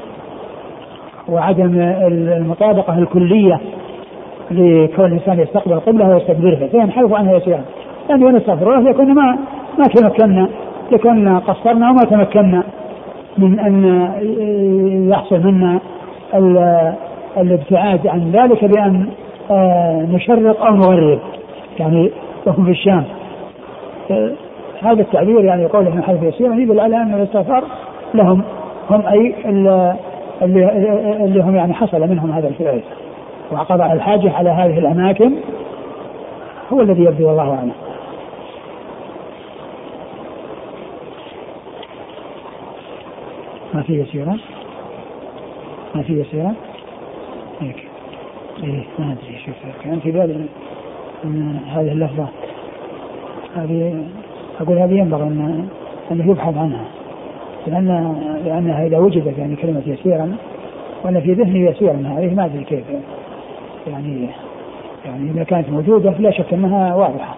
وعدم المطابقة الكلية لكون الإنسان يستقبل القبلة ويستدبرها فينحرف عنها يسيرا، يعني ونستغفر الله لكن ما ما تمكنا لكن قصرنا وما تمكنا من أن يحصل منا الابتعاد عن ذلك بأن نشرق أو نغرب، يعني وهم في الشام. هذا التعبير يعني قوله من حيث يسير يدل على أن الاستغفار لهم هم أي اللي, اللي هم يعني حصل منهم هذا الفعل وقضاء الحاجة على هذه الأماكن هو الذي يبدو والله أعلم. ما في يسيرا ما في يسيرا هيك إيه ما أدري شوف كان في بالي أن هذه اللفظة هذه أقول هذه ينبغي أن أن يبحث عنها، لأن لأنها إذا وجدت يعني كلمة يسيرا وأنا في ذهني يسيرا هذه ما أدري كيف يعني يعني إذا كانت موجودة فلا شك أنها واضحة.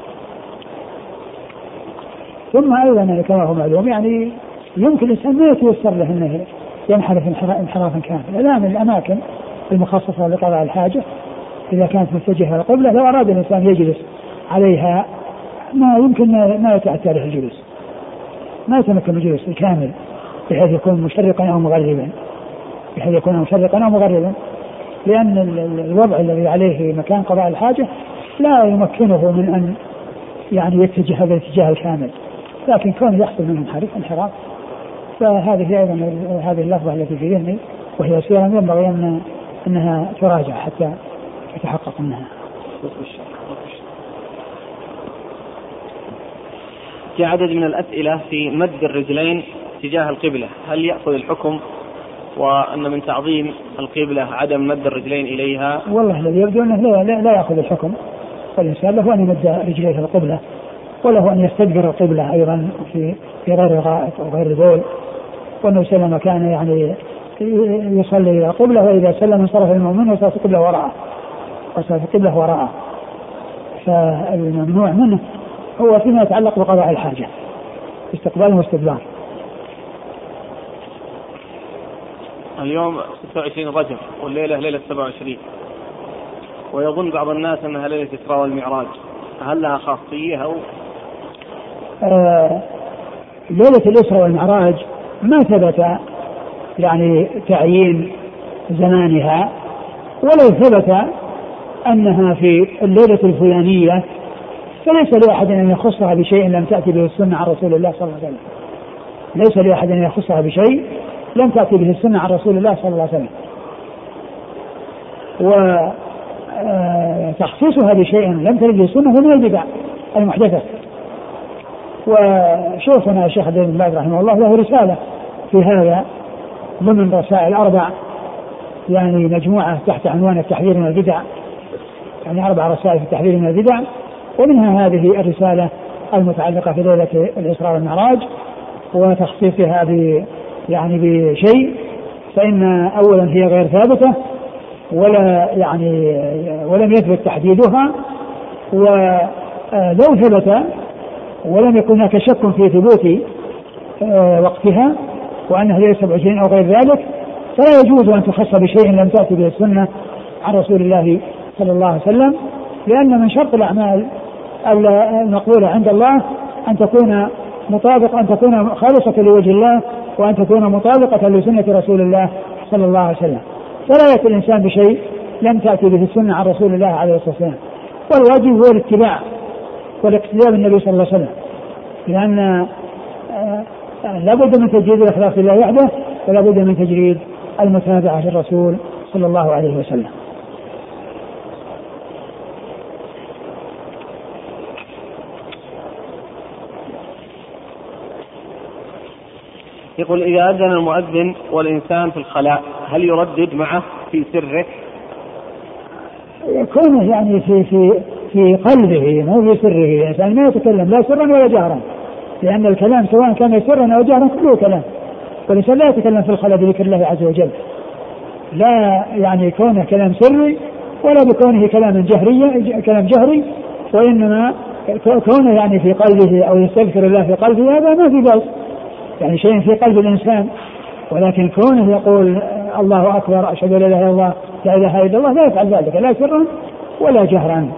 ثم أيضا كما هو معلوم يعني يمكن الإنسان ما يتيسر له أنه ينحرف انحرافا كاملا، الآن الأماكن المخصصة لقضاء الحاجة إذا كانت متجهة للقبلة لو أراد الإنسان يجلس عليها ما يمكن ما يتأتى له الجلوس، ما يتمكن الجلوس الكامل بحيث يكون مشرقا أو مغربا بحيث يكون مشرقا أو مغربا، لأن الوضع الذي عليه مكان قضاء الحاجة لا يمكنه من أن يعني يتجه بالاتجاه الكامل، لكن كون يحصل منه انحراف انحراف فهذه أيضا هذه اللفظة التي في ذهني وهي يسيرا ينبغي أن أنها تراجع حتى يتحقق منها. في عدد من الأسئلة في مد الرجلين تجاه القبلة، هل يأخذ الحكم وأن من تعظيم القبلة عدم مد الرجلين إليها؟ والله الذي يبدو أنه لا, لا, لا يأخذ الحكم، فالإنسان له أن يمد رجليه في القبلة وله أن يستدبر القبلة أيضا في في غير غائط أو غير بول، وأنه سلم كان يعني يصلي إلى القبلة وإذا سلم انصرف المؤمن وصارت القبلة وراءه وصارت القبلة وراءه. فالممنوع منه هو فيما يتعلق بقضاء الحاجة استقبال واستدبار، اليوم ستة وعشرين رجب والليلة ليلة سبعة وعشرين، ويظن بعض الناس أنها ليلة الإسراء والمعراج، هل لها خاصية أو؟ آه ليلة الإسراء والمعراج ما ثبت يعني تعيين زمانها، ولو ثبت أنها في الليلة الفلانية فليس لأحد أن يخصها بشيء لم تأتي به السنة عن رسول الله صلى الله عليه وسلم. ليس لأحد أن يخصها بشيء لم تأتي به السنة عن رسول الله صلى الله عليه وسلم. وتخصيصها بشيء لم ترد به السنة هو من البدع المحدثة. وشوفنا الشيخ عبد الله بن باز رحمه الله له رسالة في هذا ضمن رسائل أربع، يعني مجموعة تحت عنوان التحذير من البدع، يعني أربع رسائل في التحذير من البدع، ومنها هذه الرسالة المتعلقة في ليلة الإسراء والمعراج وتخصيصها ب يعني بشيء، فإن أولا هي غير ثابتة ولا يعني ولم يثبت تحديدها، ولو ثبت ولم يكن هناك شك في ثبوت وقتها وأنها ليلة سبع وعشرين أو غير ذلك فلا يجوز أن تخص بشيء لم تأتي به السنة عن رسول الله صلى الله عليه وسلم، لأن من شرط الأعمال المقبولة عند الله أن تكون مطابقة، أن تكون خالصة لوجه الله، وأن تكون مطابقة لسنة رسول الله صلى الله عليه وسلم. فلا يأتي الإنسان بشيء لم تأتي به السنة عن رسول الله عليه الصلاة والسلام، والواجب هو الاتباع والاقتداء بالنبي صلى الله عليه وسلم، لأن لا بد من تجريد الإخلاص لله وحده ولا بد من تجريد المتابعة للرسول صلى الله عليه وسلم. يقول إذا أذن المؤذن والإنسان في الخلاء هل يردد معه في سره؟ يكون يعني في في في قلبه مو في سره، الإنسان ما يتكلم لا سرا ولا جهرا، لأن الكلام سواء كان سرا أو جهرا كله كلام، والإنسان لا يتكلم في الخلاء بذكر الله عز وجل، لا يعني كونه كلام سري ولا بكونه كلام جهري كلام جهري، وإنما كونه يعني في قلبه أو يستذكر الله في قلبه هذا ما في بأس، يعني شيء في قلب الإنسان، ولكن كونه يقول الله أكبر أشهد أن لا إله إلا الله لا إله إلا الله لا يفعل ذلك لا سرا ولا جهرا.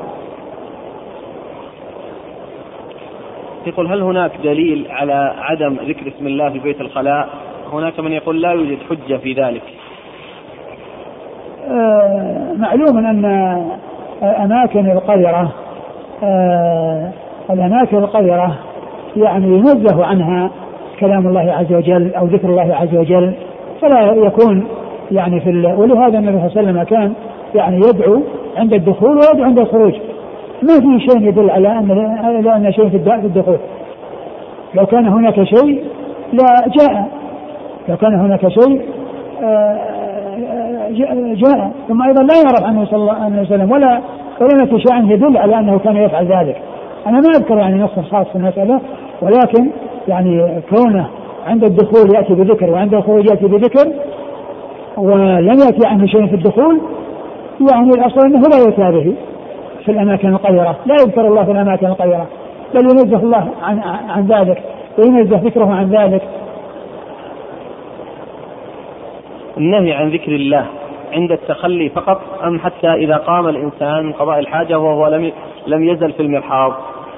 يقول هل هناك دليل على عدم ذكر اسم الله في بيت الخلاء؟ هناك من يقول لا يوجد حجة في ذلك. آه معلوم أن أماكن القذرة آه الأماكن القذرة يعني ينزه عنها كلام الله عز وجل أو ذكر الله عز وجل، فلا يكون يعني في ال... ولهذا النبي صلى الله عليه وسلم كان يعني يدعو عند الدخول ويدعو عند الخروج، ما في شيء يدل على أن لا أن شيء في الدخول، لو كان هناك شيء لا جاء، لو كان هناك شيء جاء، ثم أيضا لا يعرف عنه صلى الله عليه وسلم ولا ولا في شيء يدل على أنه كان يفعل ذلك. أنا ما أذكر يعني نص خاص في المسألة، ولكن يعني كونه عند الدخول يأتي بذكر وعند الخروج يأتي بذكر ولم يأتي عنه شيء في الدخول، يعني الأصل أنه لا يؤتى به في الأماكن القذرة، لا يذكر الله في الأماكن القذرة، بل ينزه الله عن, عن ذلك وينزه ذكره عن ذلك. النهي عن ذكر الله عند التخلي فقط أم حتى إذا قام الإنسان من قضاء الحاجة وهو لم لم يزل في المرحاض؟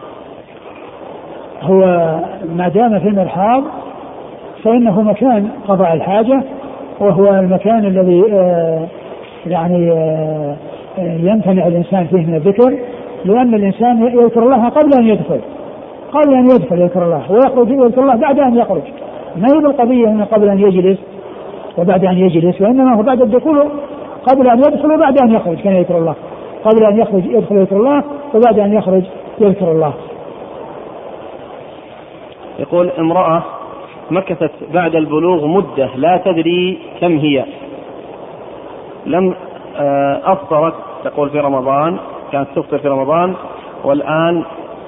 هو ما دام في المرحاض فإنه مكان قضاء الحاجة، وهو المكان الذي آه يعني آه يمتنع الإنسان فيه من الذكر، لأن الإنسان يذكر الله قبل أن يدخل قبل أن يدخل يذكر الله، ويخرج يذكر الله بعد أن يخرج، ما هي بالقضية من قبل أن يجلس وبعد أن يجلس، وإنما هو بعد الدخول قبل أن يدخل وبعد أن يخرج كان يذكر الله، قبل أن يخرج يدخل يذكر الله وبعد أن يخرج يذكر الله. يقول امرأة مكثت بعد البلوغ مدة لا تدري كم هي، لم أفطرت تقول في رمضان، كانت تفطر في رمضان والآن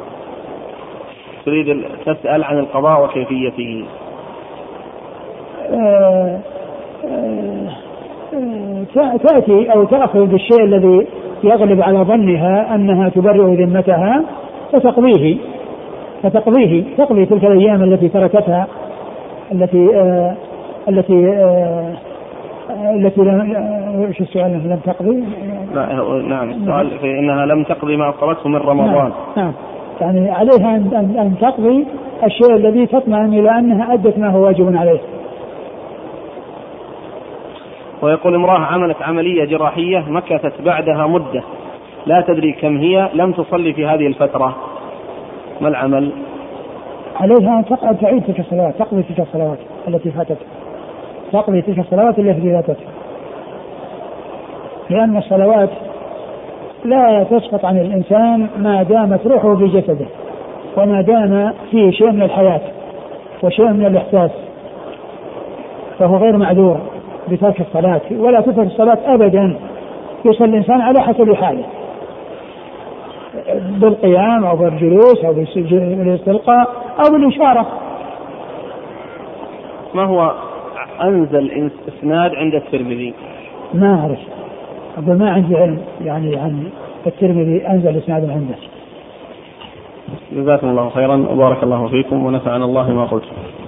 تريد تسأل عن القضاء وكيفيته. أه أه تأتي أو تأخذ بالشيء الذي يغلب على ظنها أنها تبرئ ذمتها فتقضيه فتقضيه تقضي تلك الأيام التي تركتها التي آه التي آه التي ايش السؤال لم تقضي؟ لا نعم السؤال في انها لم تقضي ما افطرته من رمضان. نعم يعني عليها ان ان تقضي الشيء الذي تطمئن الى انها ادت ما هو واجب عليه. ويقول امرأة عملت عملية جراحية مكثت بعدها مدة لا تدري كم هي لم تصلي في هذه الفترة، ما العمل؟ عليها أن تقعد تعيد تلك الصلوات، تقضي تلك الصلوات التي فاتت، تقضي تلك الصلوات التي فاتت، لأن الصلوات لا تسقط عن الإنسان ما دامت روحه في جسده، وما دام فيه شيء من الحياة وشيء من الإحساس، فهو غير معذور بترك الصلاة، ولا تترك الصلاة أبدا. يصلي الإنسان على حسب حاله، بالقيام أو بالجلوس أو بالاستلقاء أو بالإشارة. ما هو أنزل إسناد عند الترمذي؟ ما أعرف، أقول ما عندي علم يعني عن الترمذي أنزل إسناد عنده. جزاكم الله خيرا وبارك الله فيكم ونفعنا الله ما قلت.